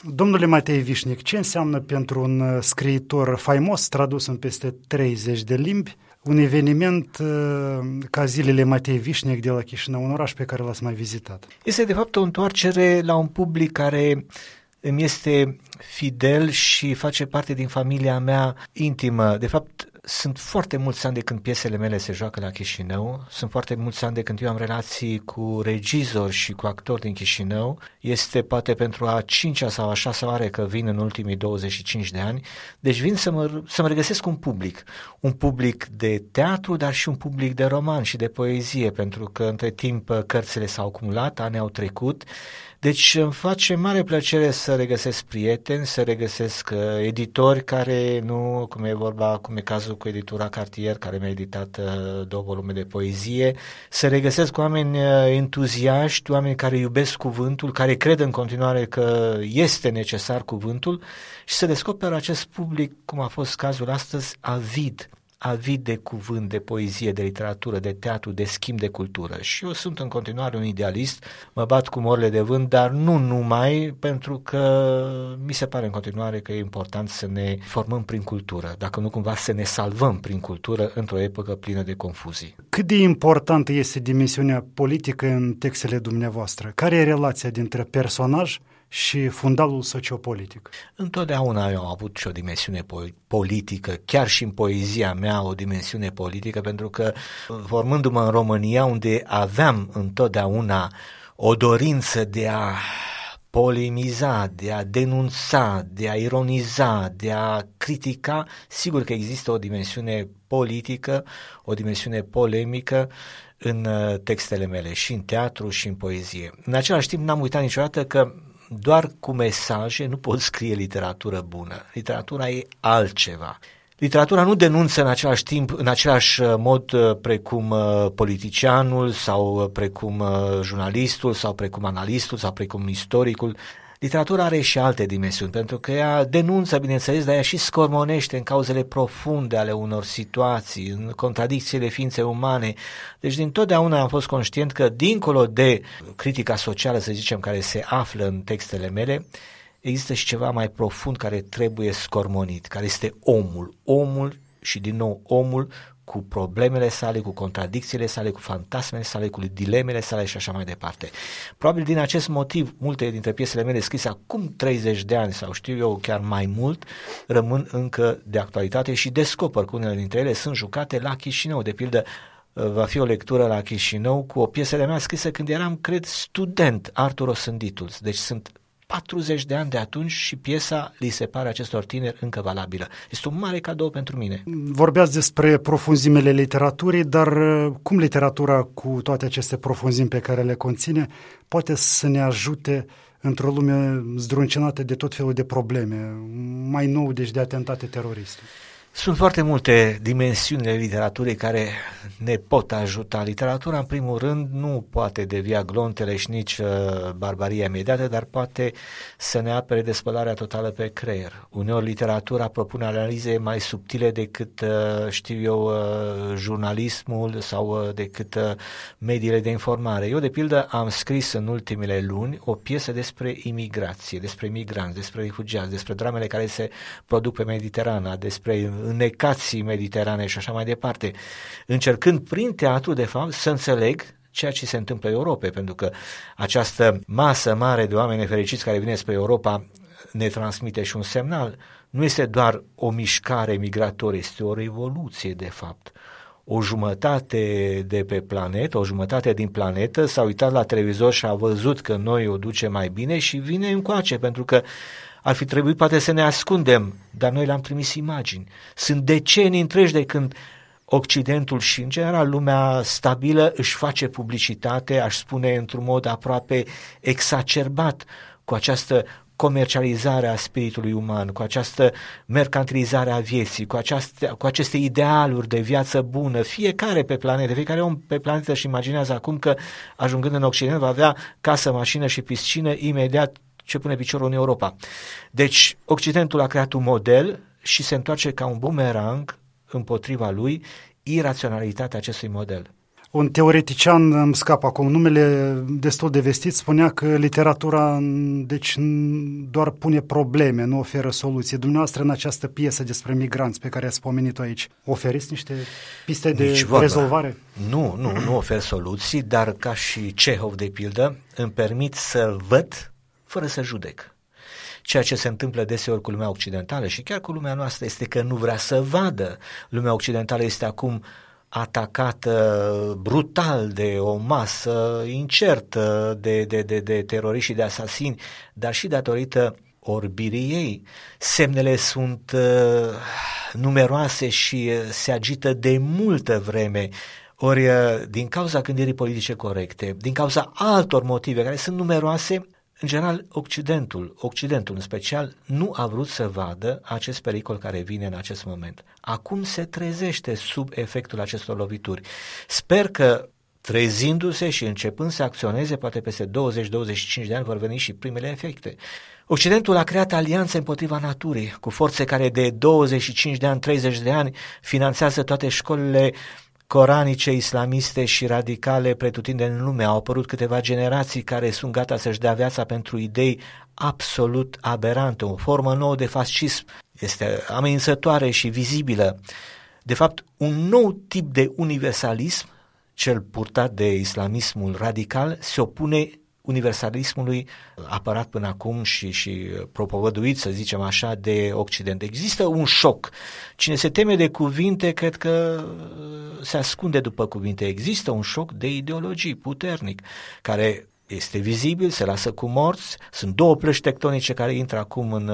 Domnule Matei Vișnic, ce înseamnă pentru un scriitor faimos, tradus în peste 30 de limbi, un eveniment ca zilele Matei Vișnic de la Chișinău, un oraș pe care l-ați mai vizitat? Este de fapt o întoarcere la un public care îmi este fidel și face parte din familia mea intimă. De fapt, sunt foarte mulți ani de când piesele mele se joacă la Chișinău, sunt foarte mulți ani de când eu am relații cu regizori și cu actori din Chișinău. Este poate pentru a 5-a sau a 6-a oară că vin în ultimii 25 de ani, deci vin să mă regăsesc un public de teatru, dar și un public de roman și de poezie, pentru că între timp cărțile s-au acumulat, ani au trecut. Deci îmi face mare plăcere să regăsesc prieteni, să regăsesc editori care nu, cum e cazul cu editura Cartier, care mi-a editat 2 volume de poezie, să regăsesc oameni entuziaști, oameni care iubesc cuvântul, care cred în continuare că este necesar cuvântul și să descoper acest public, cum a fost cazul astăzi, avid de cuvânt, de poezie, de literatură, de teatru, de schimb de cultură. Și eu sunt în continuare un idealist, mă bat cu morile de vânt, dar nu numai, pentru că mi se pare în continuare că e important să ne formăm prin cultură, dacă nu cumva să ne salvăm prin cultură într-o epocă plină de confuzii. Cât de importantă este dimensiunea politică în textele dumneavoastră? Care e relația dintre personaj și fundalul sociopolitic? Întotdeauna eu am avut și o dimensiune politică, chiar și în poezia mea o dimensiune politică, pentru că formându-mă în România, unde aveam întotdeauna o dorință de a polemiza, de a denunța, de a ironiza, de a critica, sigur că există o dimensiune politică, o dimensiune polemică în textele mele, și în teatru și în poezie. În același timp n-am uitat niciodată că doar cu mesaje nu poți scrie literatură bună. Literatura e altceva. Literatura nu denunță în același timp, în același mod precum politicianul sau precum jurnalistul sau precum analistul sau precum istoricul. Literatura are și alte dimensiuni, pentru că ea denunță, bineînțeles, dar ea și scormonește în cauzele profunde ale unor situații, în contradicțiile ființei umane. Deci dintotdeauna am fost conștient că, dincolo de critica socială, să zicem, care se află în textele mele, există și ceva mai profund care trebuie scormonit, care este omul și din nou omul, cu problemele sale, cu contradicțiile sale, cu fantasmele sale, cu dilemele sale și așa mai departe. Probabil din acest motiv, multe dintre piesele mele scrise acum 30 de ani sau știu eu chiar mai mult, rămân încă de actualitate și descoper că unele dintre ele sunt jucate la Chișinău. De pildă, va fi o lectură la Chișinău cu o piesă de mea scrisă când eram, cred, student, Artur Osânditul. Deci sunt 40 de ani de atunci și piesa li se pare acestor tineri încă valabilă. Este un mare cadou pentru mine. Vorbeați despre profunzimele literaturii, dar cum literatura, cu toate aceste profunzimi pe care le conține, poate să ne ajute într-o lume zdruncinată de tot felul de probleme, mai nou deci de atentate teroriste? Sunt foarte multe dimensiunile literaturii care ne pot ajuta. Literatura, în primul rând, nu poate devia glontele și nici barbaria imediată, dar poate să ne apere de spălarea totală pe creier. Uneori literatura propune analize mai subtile decât, jurnalismul sau decât mediile de informare. Eu, de pildă, am scris în ultimele luni o piesă despre imigrație, despre migranți, despre refugiați, despre dramele care se produc pe Mediterana, despre înnecații mediterane și așa mai departe, încercând prin teatru, de fapt, să înțeleg ceea ce se întâmplă în Europa, pentru că această masă mare de oameni nefericiți care vine spre Europa ne transmite și un semnal. Nu este doar o mișcare migratorie, este o revoluție, de fapt. O jumătate de pe planetă, o jumătate din planetă s-a uitat la televizor și a văzut că noi o ducem mai bine și vine încoace, pentru că ar fi trebuit poate să ne ascundem, dar noi le-am trimis imagini. Sunt decenii întregi de când Occidentul și, în general, lumea stabilă își face publicitate, aș spune, într-un mod aproape exacerbat, cu această comercializare a spiritului uman, cu această mercantilizare a vieții, cu aceste idealuri de viață bună. Fiecare pe planetă, fiecare om pe planetă își imaginează acum că, ajungând în Occident, va avea casă, mașină și piscină imediat ce pune piciorul în Europa. Deci, Occidentul a creat un model și se întoarce ca un bumerang împotriva lui iraționalitatea acestui model. Un teoretician, îmi scapă acum numele, destul de vestit, spunea că literatura deci doar pune probleme, nu oferă soluții. Dumneavoastră, în această piesă despre migranți pe care ați pomenit-o aici, oferiți niște piste de rezolvare? Nu ofer soluții, dar ca și Cehov, de pildă, îmi permit să văd fără să judec. Ceea ce se întâmplă deseori cu lumea occidentală și chiar cu lumea noastră este că nu vrea să vadă. Lumea occidentală este acum atacată brutal de o masă incertă de teroriști și de asasini, dar și datorită orbirii ei. Semnele sunt numeroase și se agită de multă vreme. Ori din cauza gândirii politice corecte, din cauza altor motive care sunt numeroase, în general, Occidentul în special, nu a vrut să vadă acest pericol care vine în acest moment. Acum se trezește sub efectul acestor lovituri. Sper că, trezindu-se și începând să acționeze, poate peste 20-25 de ani vor veni și primele efecte. Occidentul a creat alianțe împotriva naturii, cu forțe care de 25 de ani, 30 de ani finanțează toate școlile coranice, islamiste și radicale pretutindeni în lume. Au apărut câteva generații care sunt gata să-și dea viața pentru idei absolut aberante. O formă nouă de fascism este amenințătoare și vizibilă. De fapt, un nou tip de universalism, cel purtat de islamismul radical, se opune universalismului apărat până acum și propovăduit, să zicem așa, de Occident. Există un șoc. Cine se teme de cuvinte, cred că se ascunde după cuvinte. Există un șoc de ideologii puternic, care este vizibil, se lasă cu morți. Sunt două plăci tectonice care intră acum în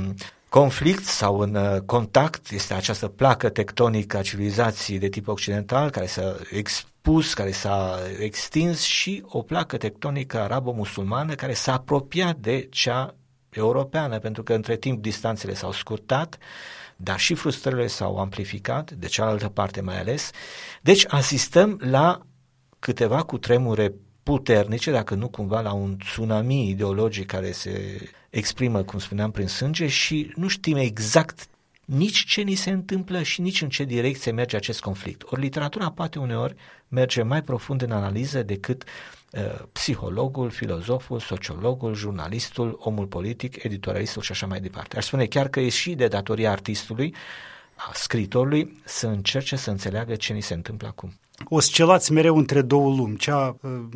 conflict sau în contact. Este această placă tectonică a civilizației de tip occidental care s-a expus, care s-a extins, și o placă tectonică arabo-musulmană care s-a apropiat de cea europeană, pentru că între timp distanțele s-au scurtat, dar și frustrările s-au amplificat, de cealaltă parte mai ales. Deci asistăm la câteva cutremure puternice, dacă nu cumva la un tsunami ideologic care se exprimă, cum spuneam, prin sânge, și nu știm exact nici ce ni se întâmplă și nici în ce direcție merge acest conflict. Ori literatura poate uneori merge mai profund în analiză decât psihologul, filozoful, sociologul, jurnalistul, omul politic, editorialistul și așa mai departe. Aș spune chiar că e și de datoria artistului, a scriitorului, să încerce să înțeleagă ce ni se întâmplă acum. Oscilați mereu între două lumi, cea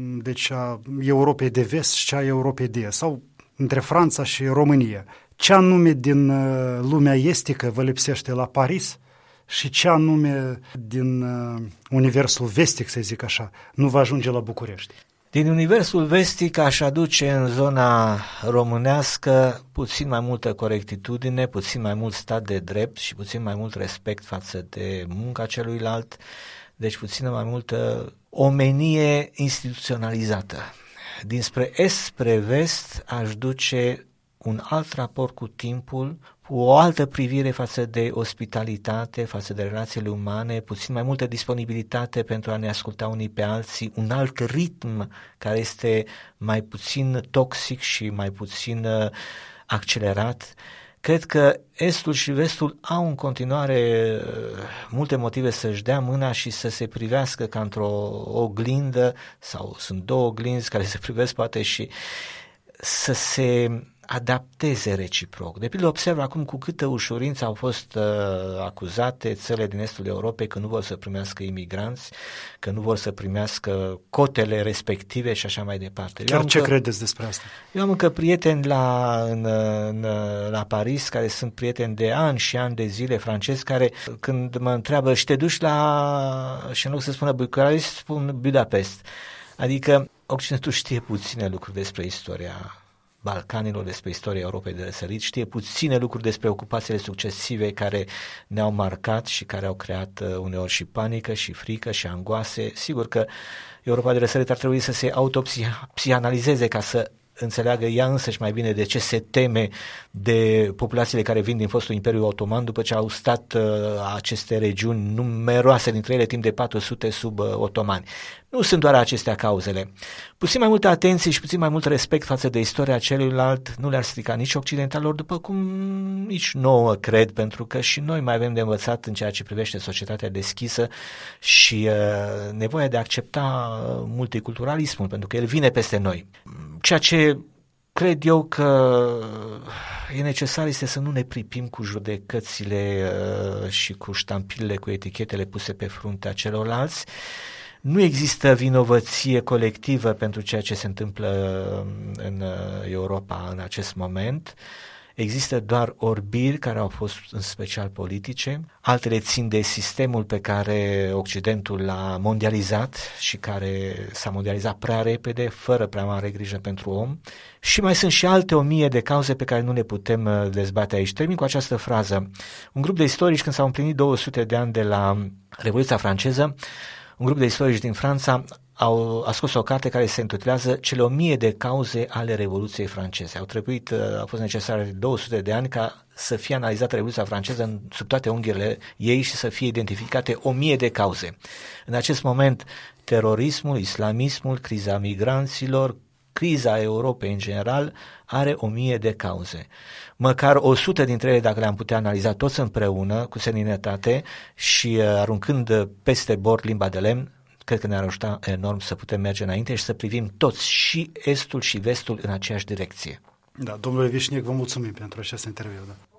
a Europei de vest și cea a Europei de est, sau între Franța și România. Ce anume din lumea estică vă lipsește la Paris și ce anume din universul vestic, să zic așa, nu va ajunge la București? Din universul vestic aș aduce în zona românească puțin mai multă corectitudine, puțin mai mult stat de drept și puțin mai mult respect față de munca celuilalt, deci puțin mai multă omenie instituționalizată. Dinspre est spre vest aș duce un alt raport cu timpul, cu o altă privire față de ospitalitate, față de relațiile umane, puțin mai multă disponibilitate pentru a ne asculta unii pe alții, un alt ritm care este mai puțin toxic și mai puțin accelerat. Cred că estul și vestul au în continuare multe motive să-și dea mâna și să se privească ca într-o oglindă, sau sunt două oglinzi care se privesc poate, și să se adapteze reciproc. De pildă, observ acum cu câtă ușurință au fost acuzate țările din estul Europei că nu vor să primească imigranți, că nu vor să primească cotele respective și așa mai departe. Chiar ce credeți despre asta? Eu am încă prieteni la Paris, care sunt prieteni de ani și ani de zile, francezi, care când mă întreabă și te duci și în loc să spună București, spun Budapest. Adică Occidentul știe puține lucruri despre istoria Balcanilor, despre istoria Europei de răsărit, știe puține lucruri despre ocupațiile succesive care ne-au marcat și care au creat uneori și panică și frică și angoase. Sigur că Europa de răsărit ar trebui să se autopsianalizeze ca să înțeleagă ea însăși mai bine de ce se teme de populațiile care vin din fostul Imperiu Otoman după ce au stat aceste regiuni numeroase dintre ele timp de 400 sub otomani. Nu sunt doar acestea cauzele. Puțin mai multă atenție și puțin mai mult respect față de istoria celuilalt nu le-ar strica nici occidentalilor, după cum nici nouă cred, pentru că și noi mai avem de învățat în ceea ce privește societatea deschisă și nevoia de a accepta multiculturalismul, pentru că el vine peste noi. Ceea ce cred eu că e necesar este să nu ne pripim cu judecățile și cu ștampilele, cu etichetele puse pe fruntea celorlalți. Nu există vinovăție colectivă pentru ceea ce se întâmplă în Europa în acest moment. Există doar orbiri care au fost în special politice, altele țin de sistemul pe care Occidentul l-a mondializat și care s-a mondializat prea repede, fără prea mare grijă pentru om. Și mai sunt și alte 1000 de cauze pe care nu le putem dezbate aici. Termin cu această frază. Un grup de istorici, când s-au împlinit 200 de ani de la Revoluția franceză, un grup de istorici din Franța a scos o carte care se intitulează Cele 1000 de cauze ale Revoluției franceze. Au fost necesare 200 de ani ca să fie analizată Revoluția franceză sub toate unghiurile ei și să fie identificate 1000 de cauze. În acest moment, terorismul, islamismul, criza migranților, criza Europei în general are 1000 de cauze. Măcar 100 dintre ele, dacă le-am putea analiza toți împreună, cu seninătate și aruncând peste bord limba de lemn, cred că ne-ar ajuta enorm să putem merge înainte și să privim toți, și estul și vestul, în aceeași direcție. Da, domnule Vișnic, vă mulțumim pentru acest interviu. Da.